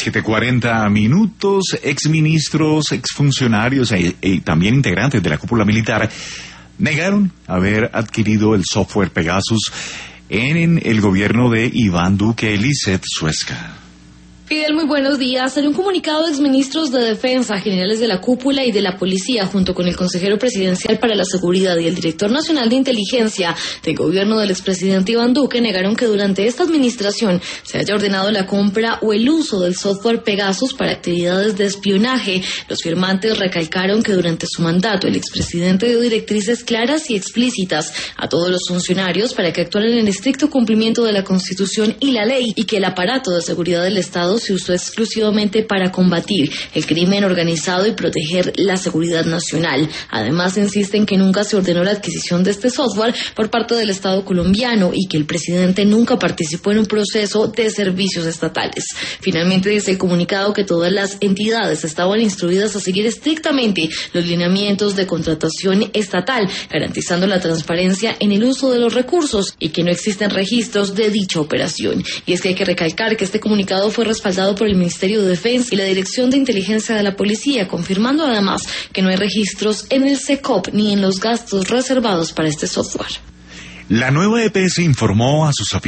7:40, exministros, exfuncionarios y también integrantes de la cúpula militar negaron haber adquirido el software Pegasus en el gobierno de Iván Duque. Lizeth Suezca. Fidel, muy buenos días. En un comunicado, exministros de Defensa, generales de la cúpula y de la policía, junto con el consejero presidencial para la seguridad y el director nacional de inteligencia del gobierno del expresidente Iván Duque, negaron que durante esta administración se haya ordenado la compra o el uso del software Pegasus para actividades de espionaje. Los firmantes recalcaron que durante su mandato el expresidente dio directrices claras y explícitas a todos los funcionarios para que actuaran en estricto cumplimiento de la Constitución y la ley, y que el aparato de seguridad del Estado se usó exclusivamente para combatir el crimen organizado y proteger la seguridad nacional. Además, insisten que nunca se ordenó la adquisición de este software por parte del Estado colombiano y que el presidente nunca participó en un proceso de servicios estatales. Finalmente, dice el comunicado que todas las entidades estaban instruidas a seguir estrictamente los lineamientos de contratación estatal, garantizando la transparencia en el uso de los recursos y que no existen registros de dicha operación. Y es que hay que recalcar que este comunicado fue respaldado por el Ministerio de Defensa y la Dirección de Inteligencia de la Policía, confirmando además que no hay registros en el SECOP ni en los gastos reservados para este software. La nueva EPS informó a sus